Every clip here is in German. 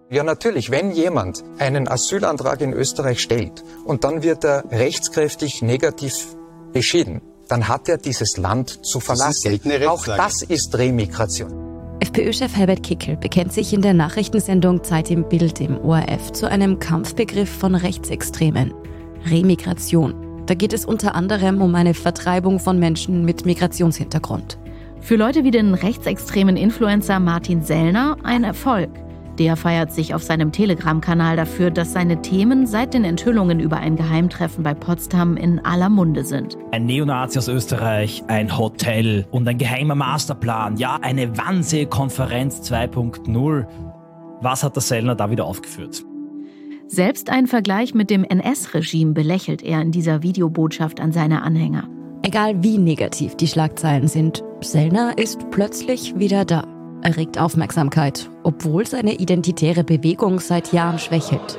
Ja, natürlich, wenn jemand einen Asylantrag in Österreich stellt und dann wird er rechtskräftig negativ beschieden, dann hat er dieses Land zu verlassen. Auch das ist Remigration. FPÖ-Chef Herbert Kickl bekennt sich in der Nachrichtensendung Zeit im Bild im ORF zu einem Kampfbegriff von Rechtsextremen: Remigration. Da geht es unter anderem um eine Vertreibung von Menschen mit Migrationshintergrund. Für Leute wie den rechtsextremen Influencer Martin Sellner ein Erfolg. Der feiert sich auf seinem Telegram-Kanal dafür, dass seine Themen seit den Enthüllungen über ein Geheimtreffen bei Potsdam in aller Munde sind. Ein Neonazi aus Österreich, ein Hotel und ein geheimer Masterplan. Ja, eine Wannsee-Konferenz 2.0. Was hat der Sellner da wieder aufgeführt? Selbst einen Vergleich mit dem NS-Regime belächelt er in dieser Videobotschaft an seine Anhänger. Egal wie negativ die Schlagzeilen sind, Sellner ist plötzlich wieder da. Er regt Aufmerksamkeit, obwohl seine identitäre Bewegung seit Jahren schwächelt.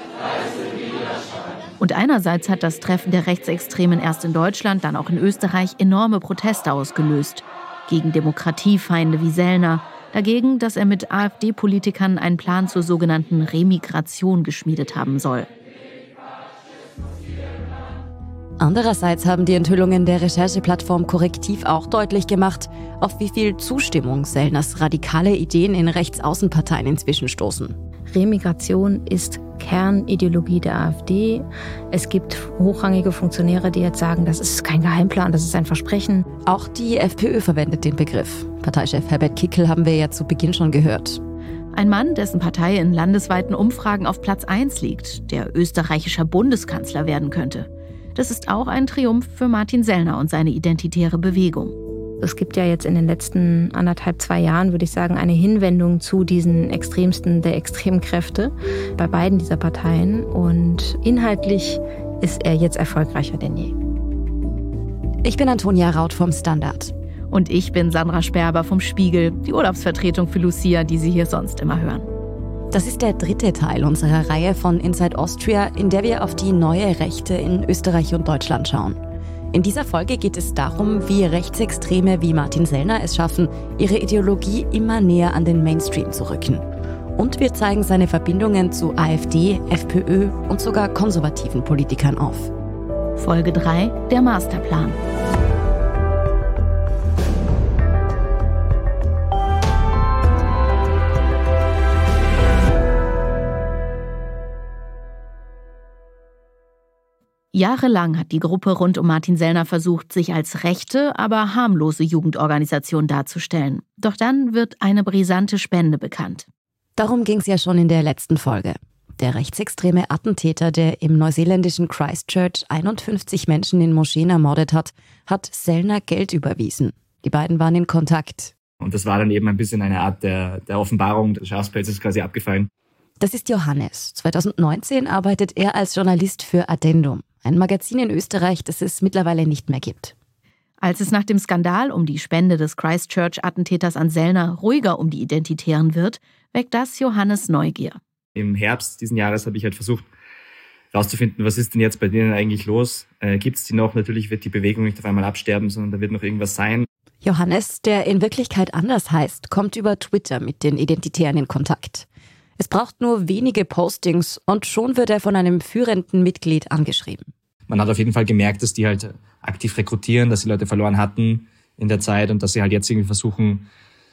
Und einerseits hat das Treffen der Rechtsextremen erst in Deutschland, dann auch in Österreich enorme Proteste ausgelöst. Gegen Demokratiefeinde wie Sellner, dagegen, dass er mit AfD-Politikern einen Plan zur sogenannten Remigration geschmiedet haben soll. Andererseits haben die Enthüllungen der Rechercheplattform Korrektiv auch deutlich gemacht, auf wie viel Zustimmung Sellners radikale Ideen in Rechtsaußenparteien inzwischen stoßen. Remigration ist Kernideologie der AfD. Es gibt hochrangige Funktionäre, die jetzt sagen, das ist kein Geheimplan, das ist ein Versprechen. Auch die FPÖ verwendet den Begriff. Parteichef Herbert Kickl haben wir ja zu Beginn schon gehört. Ein Mann, dessen Partei in landesweiten Umfragen auf Platz 1 liegt, der österreichischer Bundeskanzler werden könnte. Das ist auch ein Triumph für Martin Sellner und seine identitäre Bewegung. Es gibt ja jetzt in den letzten 2 Jahren, würde ich sagen, eine Hinwendung zu diesen Extremsten der Extremkräfte bei beiden dieser Parteien. Und inhaltlich ist er jetzt erfolgreicher denn je. Ich bin Antonia Raut vom Standard. Und ich bin Sandra Sperber vom Spiegel, die Urlaubsvertretung für Lucia, die Sie hier sonst immer hören. Das ist der 3. Teil unserer Reihe von Inside Austria, in der wir auf die neue Rechte in Österreich und Deutschland schauen. In dieser Folge geht es darum, wie Rechtsextreme wie Martin Sellner es schaffen, ihre Ideologie immer näher an den Mainstream zu rücken. Und wir zeigen seine Verbindungen zu AfD, FPÖ und sogar konservativen Politikern auf. Folge 3: Der Masterplan. Jahrelang hat die Gruppe rund um Martin Sellner versucht, sich als rechte, aber harmlose Jugendorganisation darzustellen. Doch dann wird eine brisante Spende bekannt. Darum ging es ja schon in der letzten Folge. Der rechtsextreme Attentäter, der im neuseeländischen Christchurch 51 Menschen in Moscheen ermordet hat, hat Sellner Geld überwiesen. Die beiden waren in Kontakt. Und das war dann eben ein bisschen eine Art der Offenbarung des Schafspelzes quasi abgefallen. Das ist Johannes. 2019 arbeitet er als Journalist für Addendum, ein Magazin in Österreich, das es mittlerweile nicht mehr gibt. Als es nach dem Skandal um die Spende des Christchurch-Attentäters an Sellner ruhiger um die Identitären wird, weckt das Johannes Neugier. Im Herbst diesen Jahres habe ich halt versucht, herauszufinden, was ist denn jetzt bei denen eigentlich los? Gibt es die noch? Natürlich wird die Bewegung nicht auf einmal absterben, sondern da wird noch irgendwas sein. Johannes, der in Wirklichkeit anders heißt, kommt über Twitter mit den Identitären in Kontakt. Es braucht nur wenige Postings und schon wird er von einem führenden Mitglied angeschrieben. Man hat auf jeden Fall gemerkt, dass die halt aktiv rekrutieren, dass sie Leute verloren hatten in der Zeit und dass sie halt jetzt irgendwie versuchen,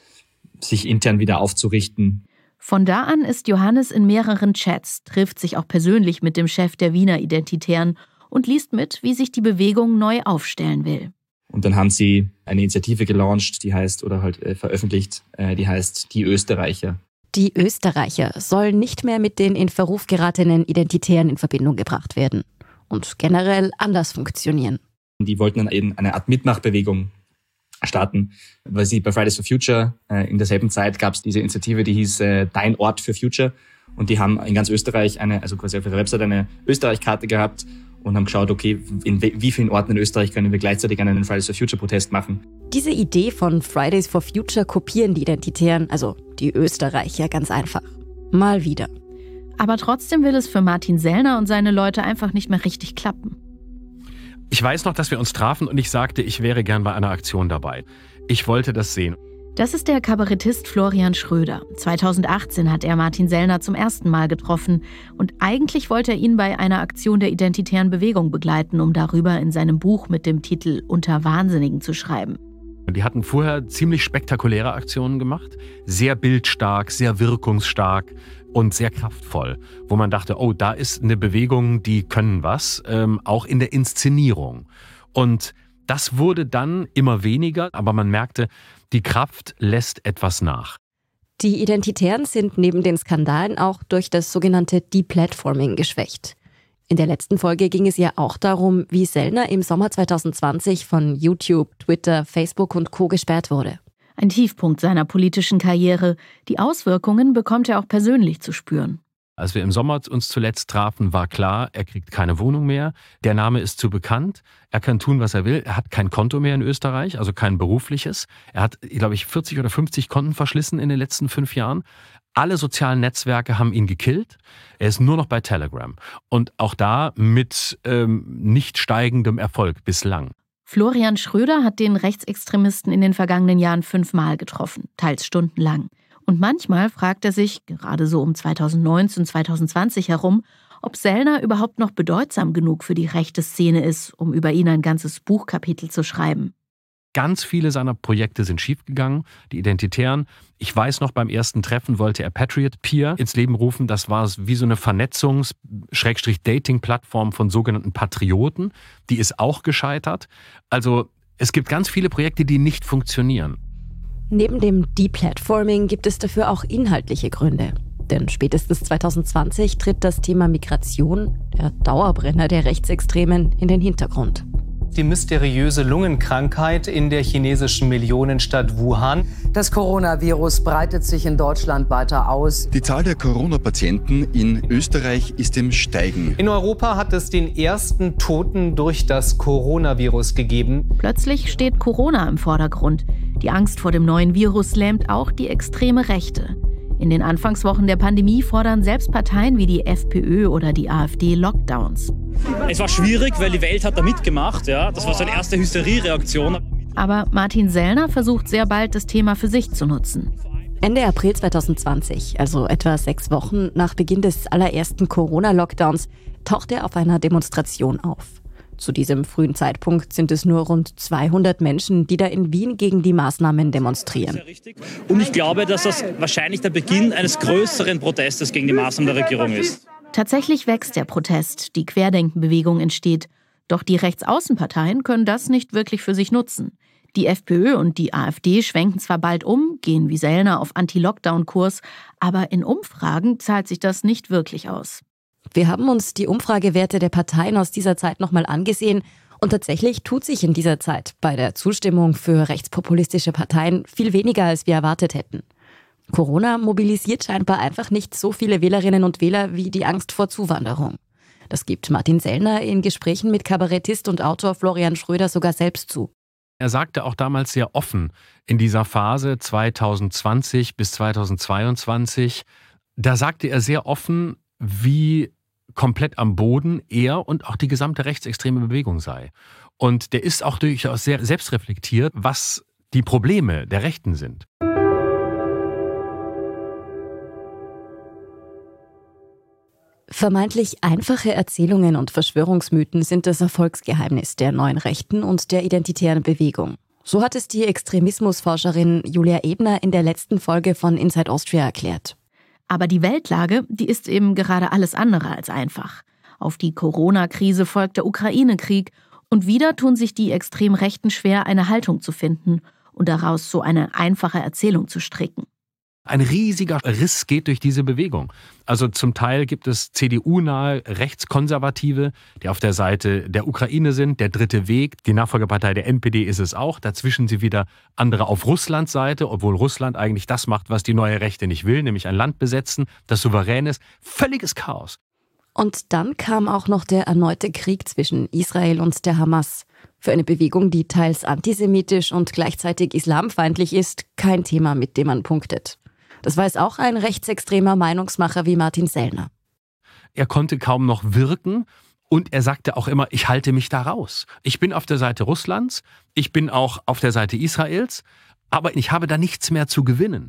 sich intern wieder aufzurichten. Von da an ist Johannes in mehreren Chats, trifft sich auch persönlich mit dem Chef der Wiener Identitären und liest mit, wie sich die Bewegung neu aufstellen will. Und dann haben sie eine Initiative gelauncht, die heißt, oder halt veröffentlicht, die heißt Die Österreicher. Die Österreicher sollen nicht mehr mit den in Verruf geratenen Identitären in Verbindung gebracht werden und generell anders funktionieren. Die wollten dann eben eine Art Mitmachbewegung starten, weil sie bei Fridays for Future in derselben Zeit gab es diese Initiative, die hieß Dein Ort für Future und die haben in ganz Österreich quasi auf ihrer Website eine Österreich-Karte gehabt und haben geschaut, okay, in wie vielen Orten in Österreich können wir gleichzeitig einen Fridays for Future Protest machen. Diese Idee von Fridays for Future kopieren die Identitären, also die Österreicher, ganz einfach. Mal wieder. Aber trotzdem will es für Martin Sellner und seine Leute einfach nicht mehr richtig klappen. Ich weiß noch, dass wir uns trafen und ich sagte, ich wäre gern bei einer Aktion dabei. Ich wollte das sehen. Das ist der Kabarettist Florian Schröder. 2018 hat er Martin Sellner zum ersten Mal getroffen. Und eigentlich wollte er ihn bei einer Aktion der Identitären Bewegung begleiten, um darüber in seinem Buch mit dem Titel »Unter Wahnsinnigen« zu schreiben. Die hatten vorher ziemlich spektakuläre Aktionen gemacht. Sehr bildstark, sehr wirkungsstark und sehr kraftvoll. Wo man dachte, oh, da ist eine Bewegung, die können was, auch in der Inszenierung. Und das wurde dann immer weniger, aber man merkte, die Kraft lässt etwas nach. Die Identitären sind neben den Skandalen auch durch das sogenannte Deplatforming geschwächt. In der letzten Folge ging es ja auch darum, wie Sellner im Sommer 2020 von YouTube, Twitter, Facebook und Co. gesperrt wurde. Ein Tiefpunkt seiner politischen Karriere. Die Auswirkungen bekommt er auch persönlich zu spüren. Als wir im Sommer uns zuletzt trafen, war klar, er kriegt keine Wohnung mehr. Der Name ist zu bekannt. Er kann tun, was er will. Er hat kein Konto mehr in Österreich, also kein berufliches. Er hat, glaube ich, 40 oder 50 Konten verschlissen in den letzten 5 Jahren. Alle sozialen Netzwerke haben ihn gekillt. Er ist nur noch bei Telegram. Und auch da mit nicht steigendem Erfolg bislang. Florian Schröder hat den Rechtsextremisten in den vergangenen Jahren 5-mal getroffen, teils stundenlang. Und manchmal fragt er sich, gerade so um 2019, 2020 herum, ob Sellner überhaupt noch bedeutsam genug für die rechte Szene ist, um über ihn ein ganzes Buchkapitel zu schreiben. Ganz viele seiner Projekte sind schiefgegangen, die Identitären. Ich weiß noch, beim ersten Treffen wollte er Patriot Peer ins Leben rufen. Das war wie so eine Vernetzungs-Dating-Plattform von sogenannten Patrioten. Die ist auch gescheitert. Also es gibt ganz viele Projekte, die nicht funktionieren. Neben dem Deplatforming gibt es dafür auch inhaltliche Gründe. Denn spätestens 2020 tritt das Thema Migration, der Dauerbrenner der Rechtsextremen, in den Hintergrund. Die mysteriöse Lungenkrankheit in der chinesischen Millionenstadt Wuhan. Das Coronavirus breitet sich in Deutschland weiter aus. Die Zahl der Corona-Patienten in Österreich ist im Steigen. In Europa hat es den ersten Toten durch das Coronavirus gegeben. Plötzlich steht Corona im Vordergrund. Die Angst vor dem neuen Virus lähmt auch die extreme Rechte. In den Anfangswochen der Pandemie fordern selbst Parteien wie die FPÖ oder die AfD Lockdowns. Es war schwierig, weil die Welt hat da mitgemacht. Ja? Das war so eine erste Hysteriereaktion. Aber Martin Sellner versucht sehr bald, das Thema für sich zu nutzen. Ende April 2020, also etwa 6 Wochen nach Beginn des allerersten Corona-Lockdowns, taucht er auf einer Demonstration auf. Zu diesem frühen Zeitpunkt sind es nur rund 200 Menschen, die da in Wien gegen die Maßnahmen demonstrieren. Und ich glaube, dass das wahrscheinlich der Beginn eines größeren Protestes gegen die Maßnahmen der Regierung ist. Tatsächlich wächst der Protest, die Querdenkenbewegung entsteht. Doch die Rechtsaußenparteien können das nicht wirklich für sich nutzen. Die FPÖ und die AfD schwenken zwar bald um, gehen wie Sellner auf Anti-Lockdown-Kurs, aber in Umfragen zahlt sich das nicht wirklich aus. Wir haben uns die Umfragewerte der Parteien aus dieser Zeit nochmal angesehen und tatsächlich tut sich in dieser Zeit bei der Zustimmung für rechtspopulistische Parteien viel weniger, als wir erwartet hätten. Corona mobilisiert scheinbar einfach nicht so viele Wählerinnen und Wähler wie die Angst vor Zuwanderung. Das gibt Martin Sellner in Gesprächen mit Kabarettist und Autor Florian Schröder sogar selbst zu. Er sagte auch damals sehr offen in dieser Phase 2020 bis 2022, da sagte er sehr offen, wie komplett am Boden er und auch die gesamte rechtsextreme Bewegung sei. Und der ist auch durchaus sehr selbstreflektiert, was die Probleme der Rechten sind. Vermeintlich einfache Erzählungen und Verschwörungsmythen sind das Erfolgsgeheimnis der neuen Rechten und der identitären Bewegung. So hat es die Extremismusforscherin Julia Ebner in der letzten Folge von Inside Austria erklärt. Aber die Weltlage, die ist eben gerade alles andere als einfach. Auf die Corona-Krise folgt der Ukraine-Krieg und wieder tun sich die Extremrechten schwer, eine Haltung zu finden und daraus so eine einfache Erzählung zu stricken. Ein riesiger Riss geht durch diese Bewegung. Also zum Teil gibt es CDU-nahe Rechtskonservative, die auf der Seite der Ukraine sind, der dritte Weg. Die Nachfolgepartei der NPD ist es auch. Dazwischen sind wieder andere auf Russlands Seite, obwohl Russland eigentlich das macht, was die neue Rechte nicht will, nämlich ein Land besetzen, das souverän ist. Völliges Chaos. Und dann kam auch noch der erneute Krieg zwischen Israel und der Hamas. Für eine Bewegung, die teils antisemitisch und gleichzeitig islamfeindlich ist, kein Thema, mit dem man punktet. Das weiß auch ein rechtsextremer Meinungsmacher wie Martin Sellner. Er konnte kaum noch wirken und er sagte auch immer, ich halte mich da raus. Ich bin auf der Seite Russlands, ich bin auch auf der Seite Israels, aber ich habe da nichts mehr zu gewinnen.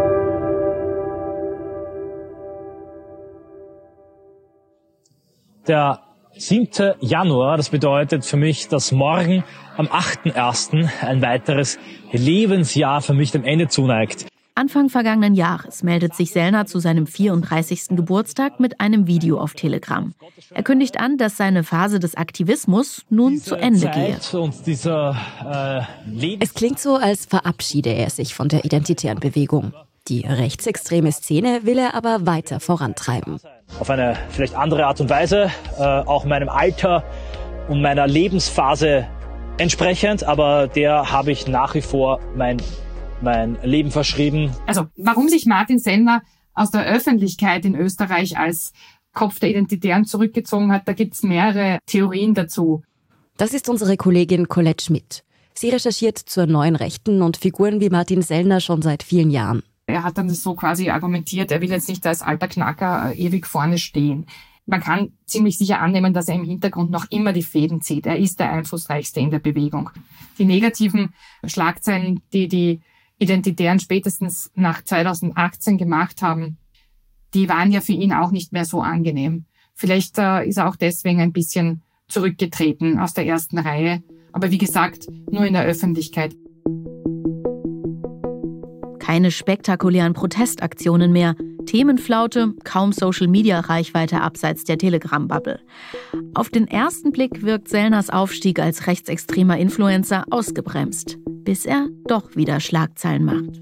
Der 7. Januar, das bedeutet für mich, dass morgen am 8.1. ein weiteres Lebensjahr für mich dem Ende zuneigt. Anfang vergangenen Jahres meldet sich Sellner zu seinem 34. Geburtstag mit einem Video auf Telegram. Er kündigt an, dass seine Phase des Aktivismus nun zu Ende gehe. Es klingt so, als verabschiede er sich von der identitären Bewegung. Die rechtsextreme Szene will er aber weiter vorantreiben. Auf eine vielleicht andere Art und Weise, auch meinem Alter und meiner Lebensphase entsprechend, aber der habe ich nach wie vor mein Leben verschrieben. Also warum sich Martin Sellner aus der Öffentlichkeit in Österreich als Kopf der Identitären zurückgezogen hat, da gibt es mehrere Theorien dazu. Das ist unsere Kollegin Colette Schmidt. Sie recherchiert zur neuen Rechten und Figuren wie Martin Sellner schon seit vielen Jahren. Er hat dann so quasi argumentiert, er will jetzt nicht als alter Knacker ewig vorne stehen. Man kann ziemlich sicher annehmen, dass er im Hintergrund noch immer die Fäden zieht. Er ist der Einflussreichste in der Bewegung. Die negativen Schlagzeilen, die Identitären spätestens nach 2018 gemacht haben, die waren ja für ihn auch nicht mehr so angenehm. Vielleicht ist er auch deswegen ein bisschen zurückgetreten aus der ersten Reihe. Aber wie gesagt, nur in der Öffentlichkeit. Keine spektakulären Protestaktionen mehr, Themenflaute, kaum Social-Media-Reichweite abseits der Telegram-Bubble. Auf den ersten Blick wirkt Sellners Aufstieg als rechtsextremer Influencer ausgebremst, bis er doch wieder Schlagzeilen macht.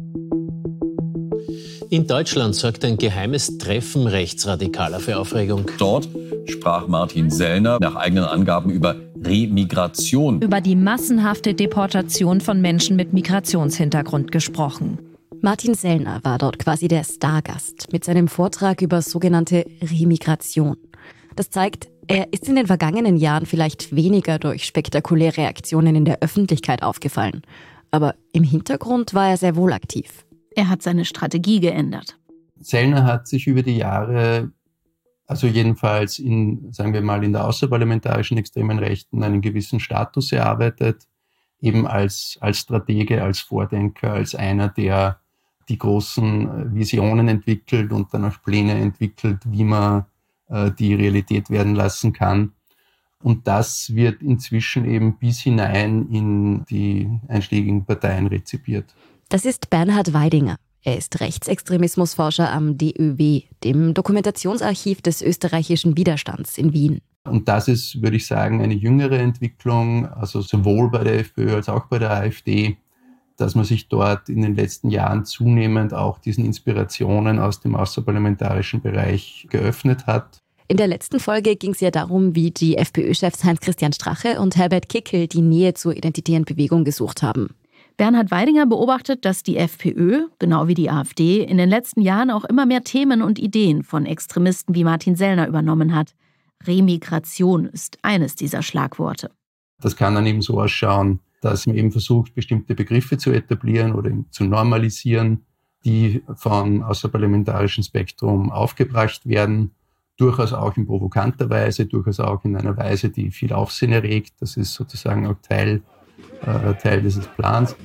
In Deutschland sorgt ein geheimes Treffen Rechtsradikaler für Aufregung. Dort sprach Martin Sellner nach eigenen Angaben über Remigration. Über die massenhafte Deportation von Menschen mit Migrationshintergrund gesprochen. Martin Sellner war dort quasi der Stargast mit seinem Vortrag über sogenannte Remigration. Das zeigt, er ist in den vergangenen Jahren vielleicht weniger durch spektakuläre Aktionen in der Öffentlichkeit aufgefallen. Aber im Hintergrund war er sehr wohl aktiv. Er hat seine Strategie geändert. Sellner hat sich über die Jahre, also jedenfalls in der außerparlamentarischen extremen Rechten, einen gewissen Status erarbeitet, eben als Stratege, als Vordenker, als einer, der die großen Visionen entwickelt und dann auch Pläne entwickelt, wie man die Realität werden lassen kann. Und das wird inzwischen eben bis hinein in die einschlägigen Parteien rezipiert. Das ist Bernhard Weidinger. Er ist Rechtsextremismusforscher am DÖW, dem Dokumentationsarchiv des österreichischen Widerstands in Wien. Und das ist, würde ich sagen, eine jüngere Entwicklung, also sowohl bei der FPÖ als auch bei der AfD, dass man sich dort in den letzten Jahren zunehmend auch diesen Inspirationen aus dem außerparlamentarischen Bereich geöffnet hat. In der letzten Folge ging es ja darum, wie die FPÖ-Chefs Heinz-Christian Strache und Herbert Kickl die Nähe zur identitären Bewegung gesucht haben. Bernhard Weidinger beobachtet, dass die FPÖ, genau wie die AfD, in den letzten Jahren auch immer mehr Themen und Ideen von Extremisten wie Martin Sellner übernommen hat. Remigration ist eines dieser Schlagworte. Das kann dann eben so ausschauen, dass man eben versucht, bestimmte Begriffe zu etablieren oder zu normalisieren, die vom außerparlamentarischen Spektrum aufgebracht werden, durchaus auch in provokanter Weise, durchaus auch in einer Weise, die viel Aufsehen erregt. Das ist sozusagen auch Teil dieses Plans.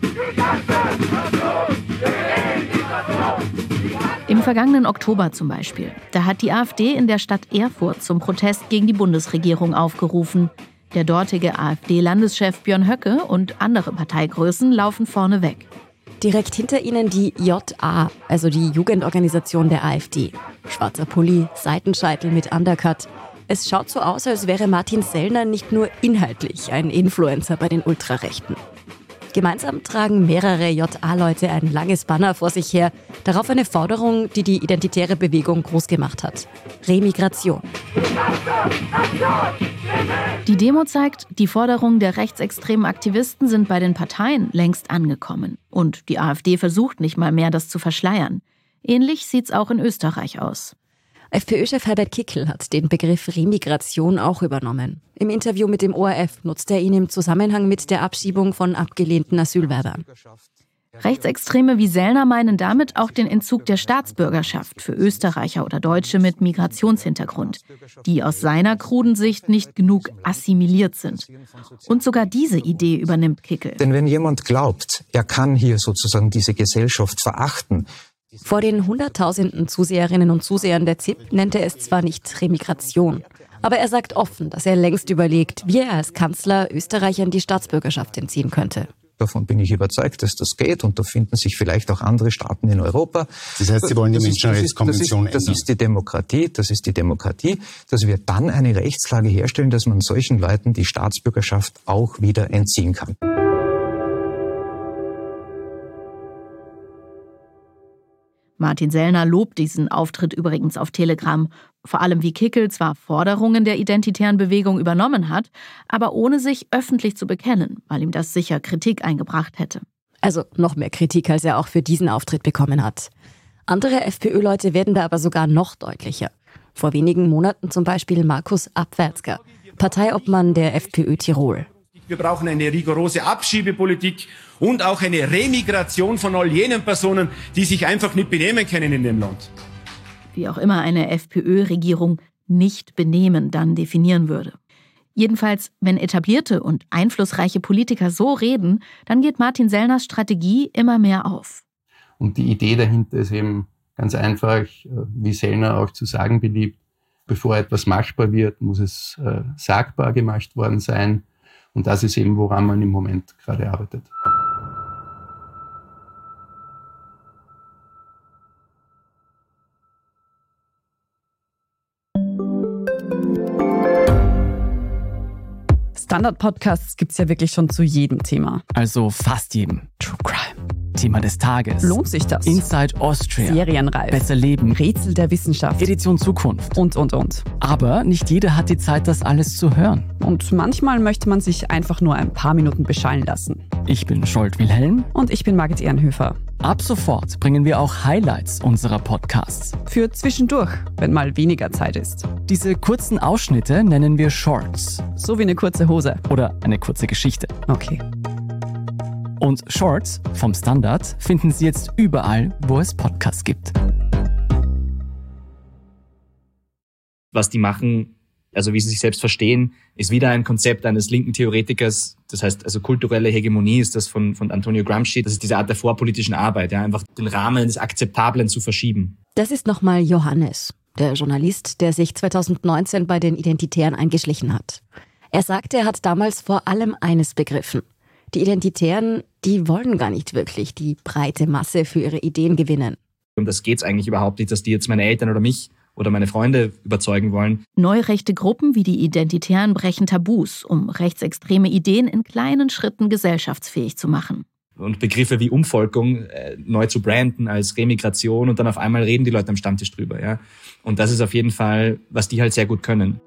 Im vergangenen Oktober zum Beispiel, da hat die AfD in der Stadt Erfurt zum Protest gegen die Bundesregierung aufgerufen. Der dortige AfD-Landeschef Björn Höcke und andere Parteigrößen laufen vorne weg. Direkt hinter ihnen die JA, also die Jugendorganisation der AfD. Schwarzer Pulli, Seitenscheitel mit Undercut. Es schaut so aus, als wäre Martin Sellner nicht nur inhaltlich ein Influencer bei den Ultrarechten. Gemeinsam tragen mehrere JA-Leute ein langes Banner vor sich her, darauf eine Forderung, die die identitäre Bewegung groß gemacht hat. Remigration. Die Demo zeigt, die Forderungen der rechtsextremen Aktivisten sind bei den Parteien längst angekommen. Und die AfD versucht nicht mal mehr, das zu verschleiern. Ähnlich sieht's auch in Österreich aus. FPÖ-Chef Herbert Kickl hat den Begriff Remigration auch übernommen. Im Interview mit dem ORF nutzt er ihn im Zusammenhang mit der Abschiebung von abgelehnten Asylbewerbern. Rechtsextreme wie Sellner meinen damit auch den Entzug der Staatsbürgerschaft für Österreicher oder Deutsche mit Migrationshintergrund, die aus seiner kruden Sicht nicht genug assimiliert sind. Und sogar diese Idee übernimmt Kickel. Denn wenn jemand glaubt, er kann hier sozusagen diese Gesellschaft verachten. Vor den Hunderttausenden Zuseherinnen und Zusehern der ZIP nennt er es zwar nicht Remigration, aber er sagt offen, dass er längst überlegt, wie er als Kanzler Österreichern die Staatsbürgerschaft entziehen könnte. Davon bin ich überzeugt, dass das geht und da finden sich vielleicht auch andere Staaten in Europa. Das heißt, Sie wollen die Menschenrechtskonvention ändern? Das ist die Demokratie, dass wir dann eine Rechtslage herstellen, dass man solchen Leuten die Staatsbürgerschaft auch wieder entziehen kann. Martin Sellner lobt diesen Auftritt übrigens auf Telegram. Vor allem wie Kickel zwar Forderungen der identitären Bewegung übernommen hat, aber ohne sich öffentlich zu bekennen, weil ihm das sicher Kritik eingebracht hätte. Also noch mehr Kritik, als er auch für diesen Auftritt bekommen hat. Andere FPÖ-Leute werden da aber sogar noch deutlicher. Vor wenigen Monaten zum Beispiel Markus Abwärtsger, Parteiobmann der FPÖ Tirol. Wir brauchen eine rigorose Abschiebepolitik und auch eine Remigration von all jenen Personen, die sich einfach nicht benehmen können in dem Land. Wie auch immer eine FPÖ-Regierung nicht benehmen dann definieren würde. Jedenfalls, wenn etablierte und einflussreiche Politiker so reden, dann geht Martin Sellners Strategie immer mehr auf. Und die Idee dahinter ist eben ganz einfach, wie Sellner auch zu sagen beliebt, bevor etwas machbar wird, muss es sagbar gemacht worden sein. Und das ist eben, woran man im Moment gerade arbeitet. Standard-Podcasts gibt es ja wirklich schon zu jedem Thema. Also fast jedem. True Crime. Thema des Tages. Lohnt sich das? Inside Austria. Serienreif. Besser leben. Rätsel der Wissenschaft. Edition Zukunft. Und. Aber nicht jeder hat die Zeit, das alles zu hören. Und manchmal möchte man sich einfach nur ein paar Minuten beschallen lassen. Ich bin Scholt Wilhelm. Und ich bin Margit Ehrenhöfer. Ab sofort bringen wir auch Highlights unserer Podcasts. Für zwischendurch, wenn mal weniger Zeit ist. Diese kurzen Ausschnitte nennen wir Shorts. So wie eine kurze Hose. Oder eine kurze Geschichte. Okay. Und Shorts vom Standard finden Sie jetzt überall, wo es Podcasts gibt. Was die machen, also wie sie sich selbst verstehen, ist wieder ein Konzept eines linken Theoretikers. Das heißt, also kulturelle Hegemonie ist das von Antonio Gramsci. Das ist diese Art der vorpolitischen Arbeit, ja, einfach den Rahmen des Akzeptablen zu verschieben. Das ist nochmal Johannes, der Journalist, der sich 2019 bei den Identitären eingeschlichen hat. Er sagte, er hat damals vor allem eines begriffen. Die Identitären, die wollen gar nicht wirklich die breite Masse für ihre Ideen gewinnen. Um das geht's eigentlich überhaupt nicht, dass die jetzt meine Eltern oder mich oder meine Freunde überzeugen wollen. Neurechte Gruppen wie die Identitären brechen Tabus, um rechtsextreme Ideen in kleinen Schritten gesellschaftsfähig zu machen. Und Begriffe wie Umvolkung neu zu branden als Remigration und dann auf einmal reden die Leute am Stammtisch drüber. Ja? Und das ist auf jeden Fall, was die halt sehr gut können.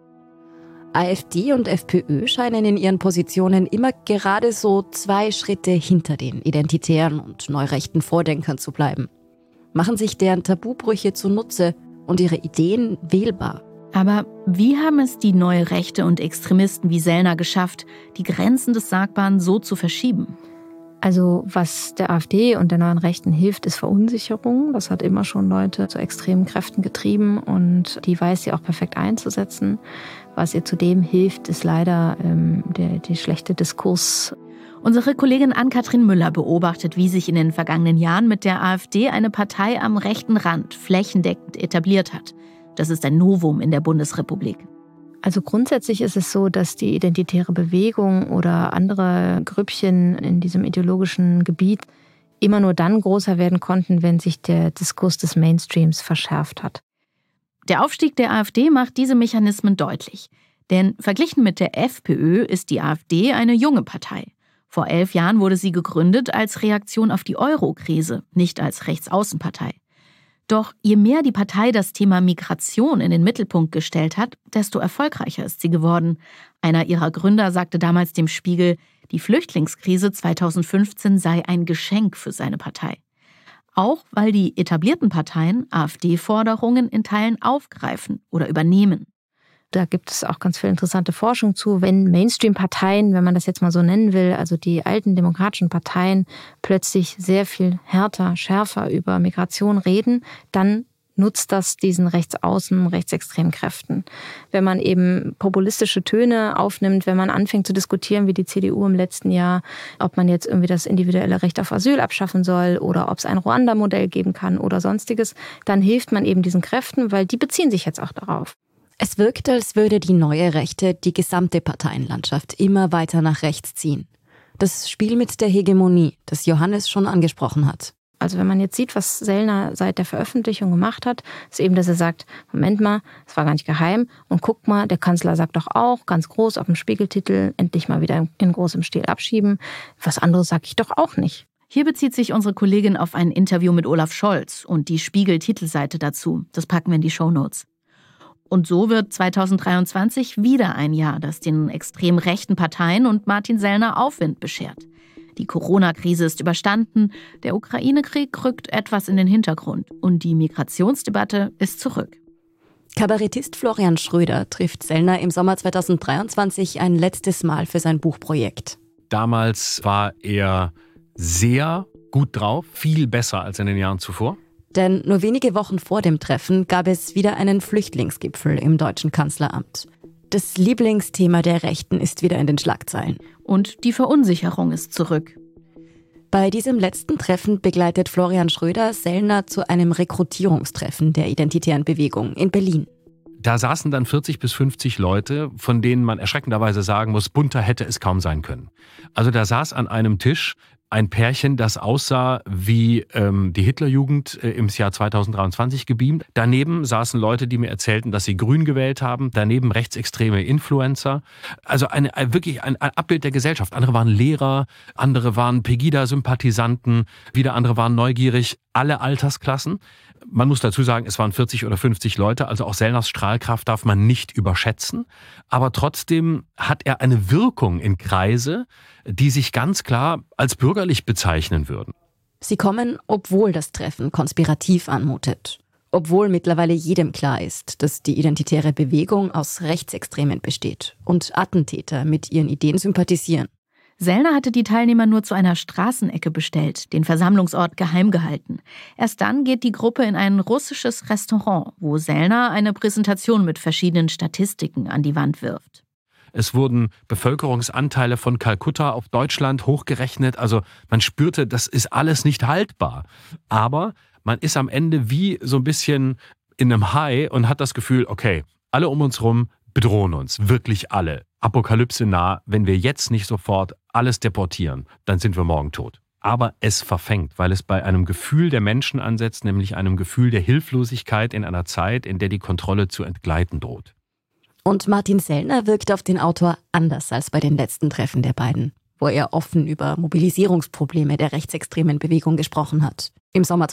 AfD und FPÖ scheinen in ihren Positionen immer gerade so 2 Schritte hinter den identitären und neurechten Vordenkern zu bleiben. Machen sich deren Tabubrüche zunutze und ihre Ideen wählbar. Aber wie haben es die neue Rechte und Extremisten wie Sellner geschafft, die Grenzen des Sagbaren so zu verschieben? Also was der AfD und der neuen Rechten hilft, ist Verunsicherung. Das hat immer schon Leute zu extremen Kräften getrieben und die weiß sie auch perfekt einzusetzen. Was ihr zudem hilft, ist leider der schlechte Diskurs. Unsere Kollegin Ann-Kathrin Müller beobachtet, wie sich in den vergangenen Jahren mit der AfD eine Partei am rechten Rand flächendeckend etabliert hat. Das ist ein Novum in der Bundesrepublik. Also grundsätzlich ist es so, dass die identitäre Bewegung oder andere Grüppchen in diesem ideologischen Gebiet immer nur dann größer werden konnten, wenn sich der Diskurs des Mainstreams verschärft hat. Der Aufstieg der AfD macht diese Mechanismen deutlich. Denn verglichen mit der FPÖ ist die AfD eine junge Partei. Vor 11 Jahren wurde sie gegründet als Reaktion auf die Euro-Krise, nicht als Rechtsaußenpartei. Doch je mehr die Partei das Thema Migration in den Mittelpunkt gestellt hat, desto erfolgreicher ist sie geworden. Einer ihrer Gründer sagte damals dem Spiegel, die Flüchtlingskrise 2015 sei ein Geschenk für seine Partei. Auch weil die etablierten Parteien AfD-Forderungen in Teilen aufgreifen oder übernehmen. Da gibt es auch ganz viel interessante Forschung zu. Wenn Mainstream-Parteien, wenn man das jetzt mal so nennen will, also die alten demokratischen Parteien, plötzlich sehr viel härter, schärfer über Migration reden, dann nutzt das diesen rechtsaußen, rechtsextremen Kräften. Wenn man eben populistische Töne aufnimmt, wenn man anfängt zu diskutieren, wie die CDU im letzten Jahr, ob man jetzt irgendwie das individuelle Recht auf Asyl abschaffen soll oder ob es ein Ruanda-Modell geben kann oder sonstiges, dann hilft man eben diesen Kräften, weil die beziehen sich jetzt auch darauf. Es wirkt, als würde die neue Rechte die gesamte Parteienlandschaft immer weiter nach rechts ziehen. Das Spiel mit der Hegemonie, das Johannes schon angesprochen hat. Also wenn man jetzt sieht, was Sellner seit der Veröffentlichung gemacht hat, ist eben, dass er sagt, Moment mal, es war gar nicht geheim. Und guck mal, der Kanzler sagt doch auch ganz groß auf dem Spiegeltitel, endlich mal wieder in großem Stil abschieben. Was anderes sage ich doch auch nicht. Hier bezieht sich unsere Kollegin auf ein Interview mit Olaf Scholz und die Spiegel-Titelseite dazu. Das packen wir in die Shownotes. Und so wird 2023 wieder ein Jahr, das den extrem rechten Parteien und Martin Sellner Aufwind beschert. Die Corona-Krise ist überstanden, der Ukraine-Krieg rückt etwas in den Hintergrund und die Migrationsdebatte ist zurück. Kabarettist Florian Schröder trifft Sellner im Sommer 2023 ein letztes Mal für sein Buchprojekt. Damals war er sehr gut drauf, viel besser als in den Jahren zuvor. Denn nur wenige Wochen vor dem Treffen gab es wieder einen Flüchtlingsgipfel im deutschen Kanzleramt. Das Lieblingsthema der Rechten ist wieder in den Schlagzeilen. Und die Verunsicherung ist zurück. Bei diesem letzten Treffen begleitet Florian Schröder Sellner zu einem Rekrutierungstreffen der Identitären Bewegung in Berlin. Da saßen dann 40 bis 50 Leute, von denen man erschreckenderweise sagen muss, bunter hätte es kaum sein können. Also da saß an einem Tisch ein Pärchen, das aussah wie die Hitlerjugend im Jahr 2023 gebeamt. Daneben saßen Leute, die mir erzählten, dass sie Grün gewählt haben. Daneben rechtsextreme Influencer. Also wirklich ein Abbild der Gesellschaft. Andere waren Lehrer, andere waren Pegida-Sympathisanten, wieder andere waren neugierig. Alle Altersklassen. Man muss dazu sagen, es waren 40 oder 50 Leute, also auch Sellners Strahlkraft darf man nicht überschätzen. Aber trotzdem hat er eine Wirkung in Kreise, die sich ganz klar als bürgerlich bezeichnen würden. Sie kommen, obwohl das Treffen konspirativ anmutet. Obwohl mittlerweile jedem klar ist, dass die identitäre Bewegung aus Rechtsextremen besteht und Attentäter mit ihren Ideen sympathisieren. Sellner hatte die Teilnehmer nur zu einer Straßenecke bestellt, den Versammlungsort geheim gehalten. Erst dann geht die Gruppe in ein russisches Restaurant, wo Sellner eine Präsentation mit verschiedenen Statistiken an die Wand wirft. Es wurden Bevölkerungsanteile von Kalkutta auf Deutschland hochgerechnet. Also man spürte, das ist alles nicht haltbar. Aber man ist am Ende wie so ein bisschen in einem High und hat das Gefühl, okay, alle um uns rum bedrohen uns, wirklich alle. Apokalypse nah, wenn wir jetzt nicht sofort alles deportieren, dann sind wir morgen tot. Aber es verfängt, weil es bei einem Gefühl der Menschen ansetzt, nämlich einem Gefühl der Hilflosigkeit in einer Zeit, in der die Kontrolle zu entgleiten droht. Und Martin Sellner wirkt auf den Autor anders als bei den letzten Treffen der beiden, wo er offen über Mobilisierungsprobleme der rechtsextremen Bewegung gesprochen hat. Im Sommer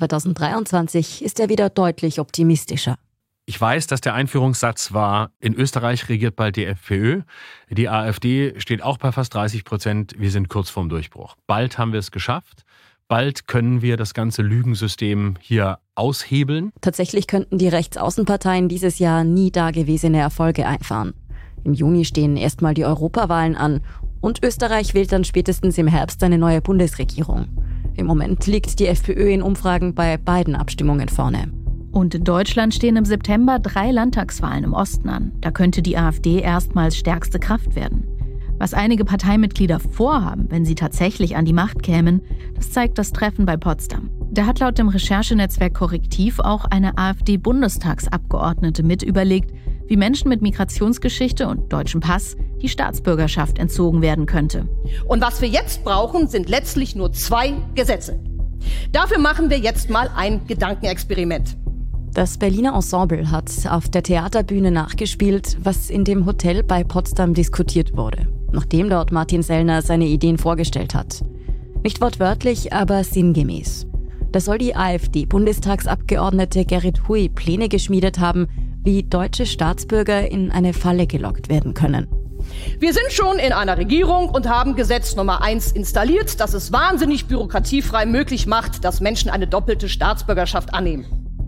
2023 ist er wieder deutlich optimistischer. Ich weiß, dass der Einführungssatz war, in Österreich regiert bald die FPÖ. Die AfD steht auch bei fast 30%. Wir sind kurz vorm Durchbruch. Bald haben wir es geschafft. Bald können wir das ganze Lügensystem hier aushebeln. Tatsächlich könnten die Rechtsaußenparteien dieses Jahr nie dagewesene Erfolge einfahren. Im Juni stehen erstmal die Europawahlen an und Österreich wählt dann spätestens im Herbst eine neue Bundesregierung. Im Moment liegt die FPÖ in Umfragen bei beiden Abstimmungen vorne. Und in Deutschland stehen im September 3 Landtagswahlen im Osten an. Da könnte die AfD erstmals stärkste Kraft werden. Was einige Parteimitglieder vorhaben, wenn sie tatsächlich an die Macht kämen, das zeigt das Treffen bei Potsdam. Da hat laut dem Recherchenetzwerk Korrektiv auch eine AfD-Bundestagsabgeordnete mit überlegt, wie Menschen mit Migrationsgeschichte und deutschem Pass die Staatsbürgerschaft entzogen werden könnte. Und was wir jetzt brauchen, sind letztlich nur 2 Gesetze. Dafür machen wir jetzt mal ein Gedankenexperiment. Das Berliner Ensemble hat auf der Theaterbühne nachgespielt, was in dem Hotel bei Potsdam diskutiert wurde, nachdem dort Martin Sellner seine Ideen vorgestellt hat. Nicht wortwörtlich, aber sinngemäß. Da soll die AfD-Bundestagsabgeordnete Gerrit Hui Pläne geschmiedet haben, wie deutsche Staatsbürger in eine Falle gelockt werden können. Wir sind schon in einer Regierung und haben Gesetz Nummer 1 installiert, das es wahnsinnig bürokratiefrei möglich macht, dass Menschen eine doppelte Staatsbürgerschaft annehmen.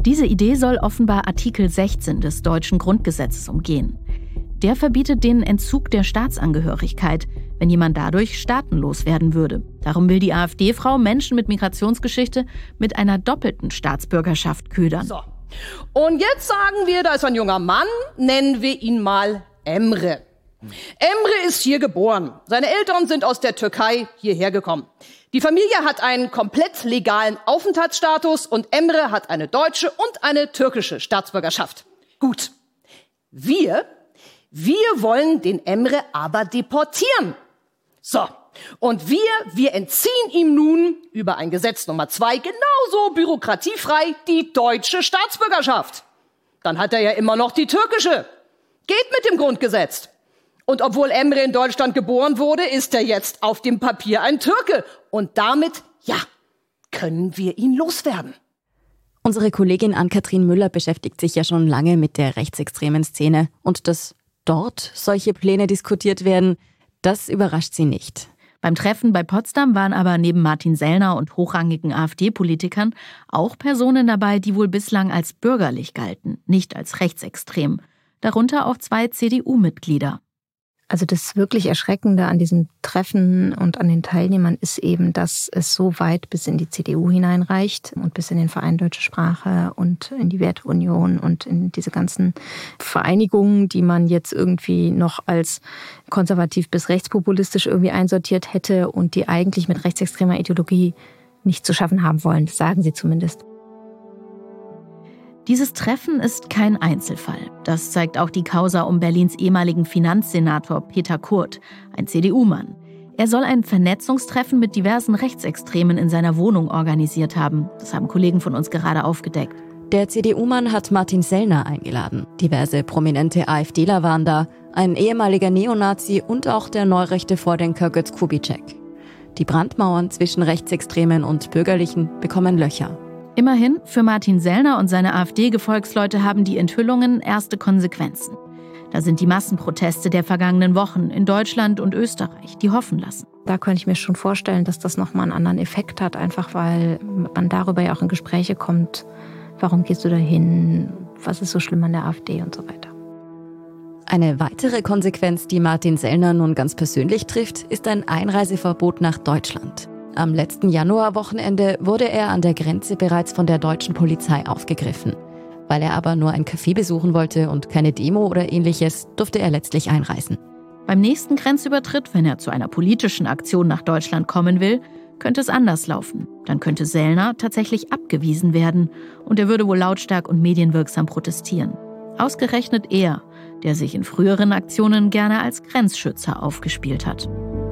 Diese Idee soll offenbar Artikel 16 des deutschen Grundgesetzes umgehen. Der verbietet den Entzug der Staatsangehörigkeit, wenn jemand dadurch staatenlos werden würde. Darum will die AfD-Frau Menschen mit Migrationsgeschichte mit einer doppelten Staatsbürgerschaft ködern. So. Und jetzt sagen wir, da ist ein junger Mann, nennen wir ihn mal Emre. Emre ist hier geboren. Seine Eltern sind aus der Türkei hierher gekommen. Die Familie hat einen komplett legalen Aufenthaltsstatus und Emre hat eine deutsche und eine türkische Staatsbürgerschaft. Gut. Wir wollen den Emre aber deportieren. So. Und wir entziehen ihm nun über ein Gesetz Nummer 2 genauso bürokratiefrei die deutsche Staatsbürgerschaft. Dann hat er ja immer noch die türkische. Geht mit dem Grundgesetz. Und obwohl Emre in Deutschland geboren wurde, ist er jetzt auf dem Papier ein Türke. Und damit, ja, können wir ihn loswerden. Unsere Kollegin Ann-Kathrin Müller beschäftigt sich ja schon lange mit der rechtsextremen Szene. Und dass dort solche Pläne diskutiert werden, das überrascht sie nicht. Beim Treffen bei Potsdam waren aber neben Martin Sellner und hochrangigen AfD-Politikern auch Personen dabei, die wohl bislang als bürgerlich galten, nicht als rechtsextrem. Darunter auch 2 CDU-Mitglieder. Also das wirklich Erschreckende an diesem Treffen und an den Teilnehmern ist eben, dass es so weit bis in die CDU hineinreicht und bis in den Verein Deutsche Sprache und in die Werteunion und in diese ganzen Vereinigungen, die man jetzt irgendwie noch als konservativ bis rechtspopulistisch irgendwie einsortiert hätte und die eigentlich mit rechtsextremer Ideologie nicht zu schaffen haben wollen. Das sagen sie zumindest. Dieses Treffen ist kein Einzelfall. Das zeigt auch die Causa um Berlins ehemaligen Finanzsenator Peter Kurt, ein CDU-Mann. Er soll ein Vernetzungstreffen mit diversen Rechtsextremen in seiner Wohnung organisiert haben. Das haben Kollegen von uns gerade aufgedeckt. Der CDU-Mann hat Martin Sellner eingeladen. Diverse prominente AfDler waren da, ein ehemaliger Neonazi und auch der neurechte Vordenker Götz Kubitschek. Die Brandmauern zwischen Rechtsextremen und Bürgerlichen bekommen Löcher. Immerhin, für Martin Sellner und seine AfD-Gefolgsleute haben die Enthüllungen erste Konsequenzen. Da sind die Massenproteste der vergangenen Wochen in Deutschland und Österreich, die hoffen lassen. Da könnte ich mir schon vorstellen, dass das nochmal einen anderen Effekt hat, einfach weil man darüber ja auch in Gespräche kommt. Warum gehst du da hin? Was ist so schlimm an der AfD und so weiter? Eine weitere Konsequenz, die Martin Sellner nun ganz persönlich trifft, ist ein Einreiseverbot nach Deutschland. Am letzten Januarwochenende wurde er an der Grenze bereits von der deutschen Polizei aufgegriffen. Weil er aber nur ein Café besuchen wollte und keine Demo oder ähnliches, durfte er letztlich einreisen. Beim nächsten Grenzübertritt, wenn er zu einer politischen Aktion nach Deutschland kommen will, könnte es anders laufen. Dann könnte Sellner tatsächlich abgewiesen werden und er würde wohl lautstark und medienwirksam protestieren. Ausgerechnet er, der sich in früheren Aktionen gerne als Grenzschützer aufgespielt hat.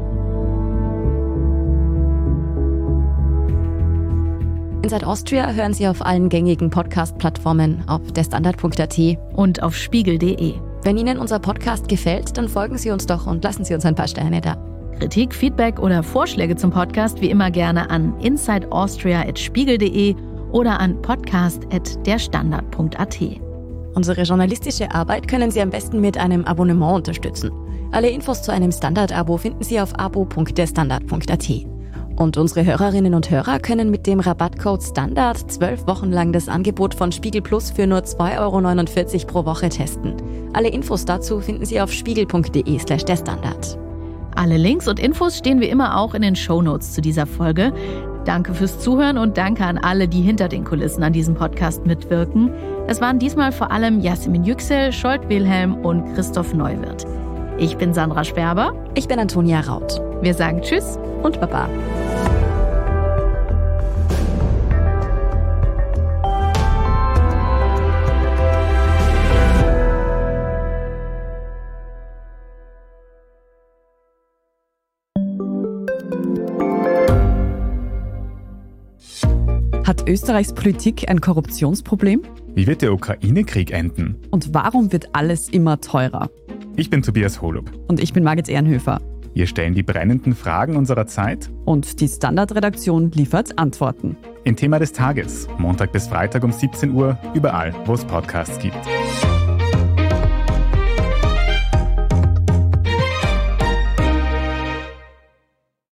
Inside Austria hören Sie auf allen gängigen Podcast-Plattformen, auf derstandard.at und auf spiegel.de. Wenn Ihnen unser Podcast gefällt, dann folgen Sie uns doch und lassen Sie uns ein paar Sterne da. Kritik, Feedback oder Vorschläge zum Podcast wie immer gerne an insideaustria@spiegel.de oder an podcast@derstandard.at. Unsere journalistische Arbeit können Sie am besten mit einem Abonnement unterstützen. Alle Infos zu einem Standard-Abo finden Sie auf abo.derstandard.at. Und unsere Hörerinnen und Hörer können mit dem Rabattcode STANDARD 12 Wochen lang das Angebot von Spiegel Plus für nur 2,49 € pro Woche testen. Alle Infos dazu finden Sie auf spiegel.de/derstandard. Alle Links und Infos stehen wie immer auch in den Shownotes zu dieser Folge. Danke fürs Zuhören und danke an alle, die hinter den Kulissen an diesem Podcast mitwirken. Das waren diesmal vor allem Yasemin Yüksel, Scholt Wilhelm und Christoph Neuwirth. Ich bin Sandra Sperber. Ich bin Antonia Raut. Wir sagen Tschüss und Baba. Hat Österreichs Politik ein Korruptionsproblem? Wie wird der Ukraine-Krieg enden? Und warum wird alles immer teurer? Ich bin Tobias Holub. Und ich bin Margit Ehrenhöfer. Wir stellen die brennenden Fragen unserer Zeit. Und die Standardredaktion liefert Antworten. Im Thema des Tages, Montag bis Freitag um 17 Uhr, überall, wo es Podcasts gibt.